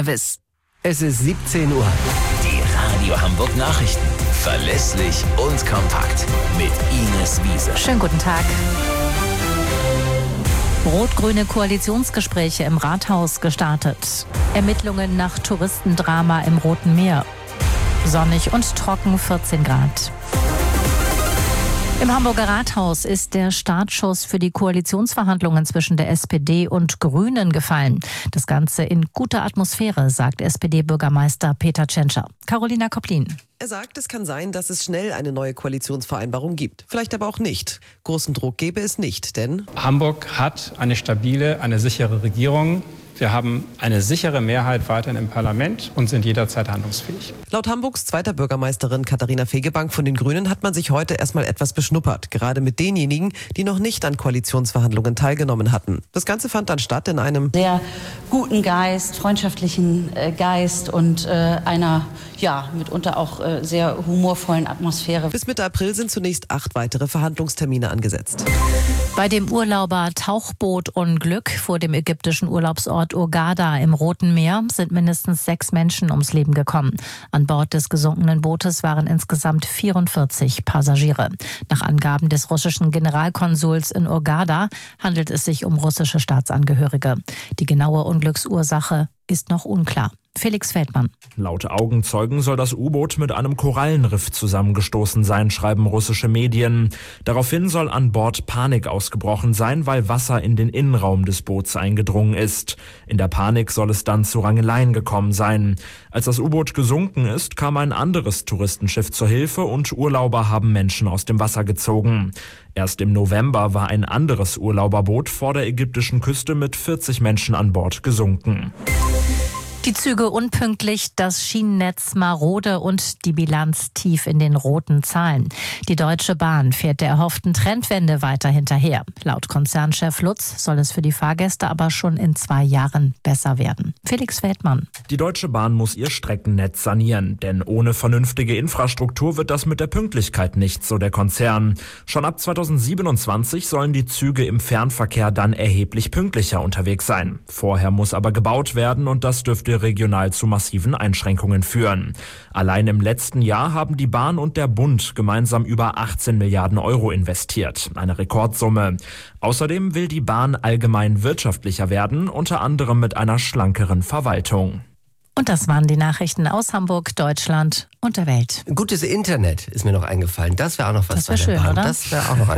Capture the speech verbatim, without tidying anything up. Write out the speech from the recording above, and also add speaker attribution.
Speaker 1: Service. Es ist siebzehn Uhr.
Speaker 2: Die Radio Hamburg Nachrichten. Verlässlich und kompakt. Mit Ines Wiese.
Speaker 3: Schönen guten Tag. Rot-grüne Koalitionsgespräche im Rathaus gestartet. Ermittlungen nach Touristendrama im Roten Meer. Sonnig und trocken, vierzehn Grad. Im Hamburger Rathaus ist der Startschuss für die Koalitionsverhandlungen zwischen der S P D und Grünen gefallen. Das Ganze in guter Atmosphäre, sagt S P D-Bürgermeister Peter Tschentscher. Carolina Koplin.
Speaker 4: Er sagt, es kann sein, dass es schnell eine neue Koalitionsvereinbarung gibt. Vielleicht aber auch nicht. Großen Druck gebe es nicht, denn
Speaker 5: Hamburg hat eine stabile, eine sichere Regierung. Wir haben eine sichere Mehrheit weiterhin im Parlament und sind jederzeit handlungsfähig.
Speaker 4: Laut Hamburgs zweiter Bürgermeisterin Katharina Fegebank von den Grünen hat man sich heute erstmal etwas beschnuppert. Gerade mit denjenigen, die noch nicht an Koalitionsverhandlungen teilgenommen hatten. Das Ganze fand dann statt in einem
Speaker 6: sehr guten Geist, freundschaftlichen äh, Geist und äh, einer, ja, mitunter auch äh, sehr humorvollen Atmosphäre.
Speaker 4: Bis Mitte April sind zunächst acht weitere Verhandlungstermine angesetzt.
Speaker 3: Bei dem Urlauber-Tauchboot-Unglück vor dem ägyptischen Urlaubsort Hurghada im Roten Meer sind mindestens sechs Menschen ums Leben gekommen. An Bord des gesunkenen Bootes waren insgesamt vierundvierzig Passagiere. Nach Angaben des russischen Generalkonsuls in Hurghada handelt es sich um russische Staatsangehörige. Die genaue Unglücksursache ist noch unklar. Felix Feldmann.
Speaker 7: Laut Augenzeugen soll das U-Boot mit einem Korallenriff zusammengestoßen sein, schreiben russische Medien. Daraufhin soll an Bord Panik ausgebrochen sein, weil Wasser in den Innenraum des Boots eingedrungen ist. In der Panik soll es dann zu Rangeleien gekommen sein. Als das U-Boot gesunken ist, kam ein anderes Touristenschiff zur Hilfe und Urlauber haben Menschen aus dem Wasser gezogen. Erst im November war ein anderes Urlauberboot vor der ägyptischen Küste mit vierzig Menschen an Bord gesunken.
Speaker 3: Die Züge unpünktlich, das Schienennetz marode und die Bilanz tief in den roten Zahlen. Die Deutsche Bahn fährt der erhofften Trendwende weiter hinterher. Laut Konzernchef Lutz soll es für die Fahrgäste aber schon in zwei Jahren besser werden. Felix Feldmann.
Speaker 7: Die Deutsche Bahn muss ihr Streckennetz sanieren, denn ohne vernünftige Infrastruktur wird das mit der Pünktlichkeit nichts, so der Konzern. Schon ab zweitausendsiebenundzwanzig sollen die Züge im Fernverkehr dann erheblich pünktlicher unterwegs sein. Vorher muss aber gebaut werden und das dürfte regional zu massiven Einschränkungen führen. Allein im letzten Jahr haben die Bahn und der Bund gemeinsam über achtzehn Milliarden Euro investiert. Eine Rekordsumme. Außerdem will die Bahn allgemein wirtschaftlicher werden, unter anderem mit einer schlankeren Verwaltung.
Speaker 3: Und das waren die Nachrichten aus Hamburg, Deutschland und der Welt.
Speaker 1: Gutes Internet ist mir noch eingefallen. Das wäre auch noch was.
Speaker 3: Das wäre
Speaker 1: bei der
Speaker 3: schön,
Speaker 1: Bahn.
Speaker 3: oder?
Speaker 1: Das wäre auch noch